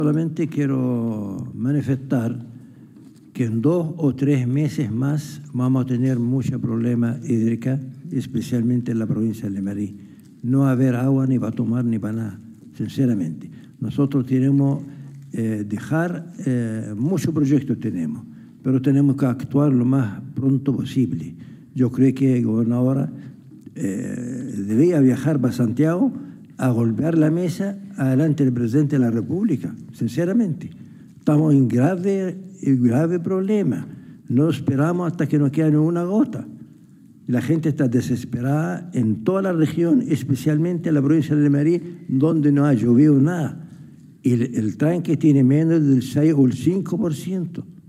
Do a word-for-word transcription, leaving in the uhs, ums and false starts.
Solamente quiero manifestar que en dos o tres meses más vamos a tener mucho problema hídrica, especialmente en la provincia de Limarí. No va a haber agua ni para tomar ni para nada, sinceramente. Nosotros tenemos eh, dejar, eh, muchos proyectos tenemos, pero tenemos que actuar lo más pronto posible. Yo creo que el gobernador eh, debería viajar para Santiago a golpear la mesa adelante del presidente de la República, sinceramente. Estamos en grave, en grave problema. No esperamos hasta que nos quede una gota. La gente está desesperada en toda la región, especialmente en la provincia de Limarí, donde no ha llovido nada. Y el, el tranque tiene menos del seis o el cinco por ciento.